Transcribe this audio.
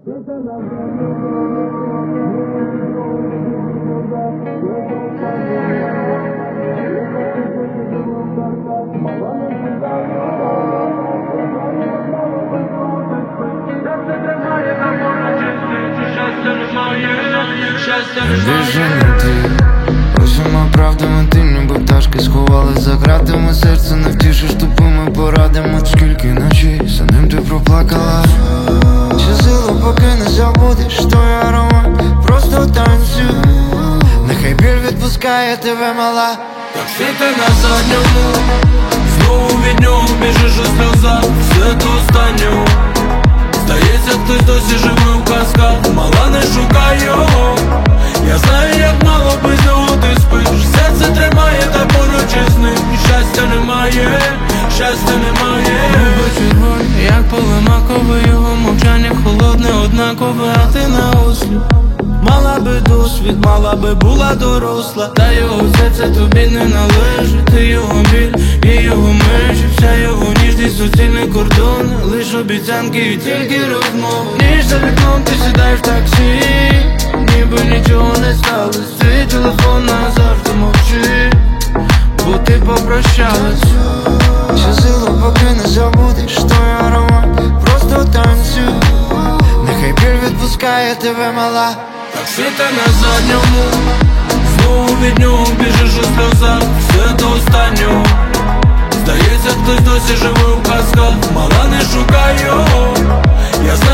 Біжи ти, усіма правдами ти ніби пташки сховали за ґратами. Серце не втішиш тупими порадами. Скільки ночей за ним ти проплакала. Чи силу поки не забудеш той аромат, просто танцюй. Нехай біль відпускає тебе, мала. Так світи на задньому, знову від нього біжиш у сльозах. Все до останнього, здається, хтось досі живе в казках. Мала, не шукай його, я знаю, як мало без нього ти спиш. Серце тримає, та поруч із ним щастя немає, щастя немає. Губи червоні, як поле макове, його мовчання холодне, однакове, а ти на осліп. Мала би досвід, мала би була доросла, та його серце тобі не належить. Ти його біль і його межі, вся його ніжність, суцільні кордони, лиш обіцянки і тільки розмови. Ніж за вікном ти сідаєш в таксі, ніби нічого не сталося. Твій телефон назавжди мовчи, бо ти попрощалась. Чи силу поки не забудеш той аромат, просто танцюй. Нехай біль відпускає тебе, мала. Так світа на задньому, знову від нього біжиш у сльозах. Все до останнього, здається, хтось досі живе в казках. Мала, не шукай його, я знаю.